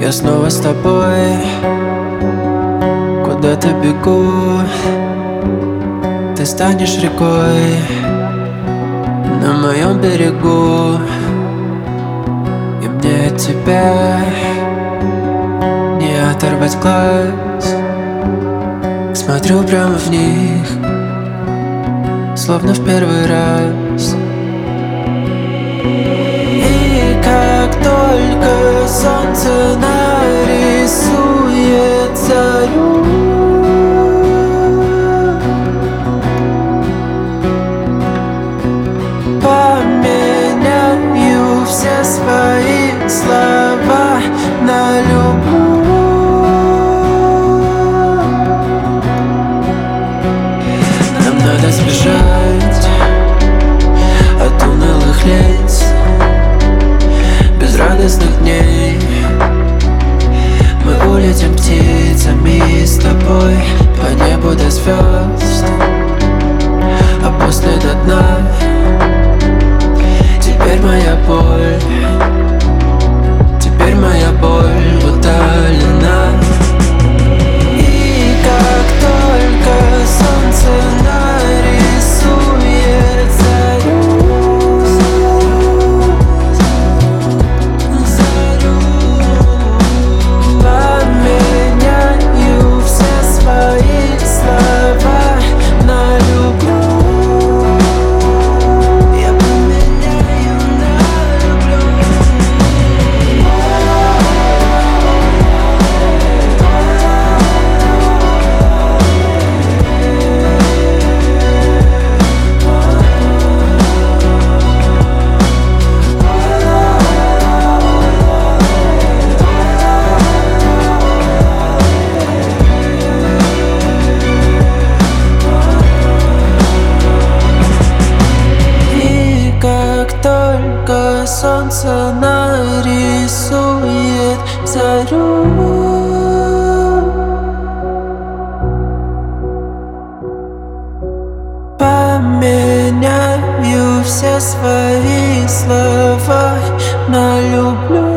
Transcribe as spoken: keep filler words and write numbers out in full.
Я снова с тобой, куда-то бегу. Ты станешь рекой на моем берегу, и мне от тебя не оторвать глаз. Смотрю прямо в них, словно в первый раз. И как только солнце нарисует зарю, поменяю все свои слова на любовь. Нам надо сбежать от унылых лиц, безрадостных дней. Мы улетим птицами с тобой по небу до звезд, а после до дна. Теперь моя боль, теперь моя боль утолена. И как только солнце нарисует зарю, зарю, поменяю все свои слова на любовь. Я поменяю на любовь. И как только солнце нарисует зарю, поменяю все свои слова на люблю.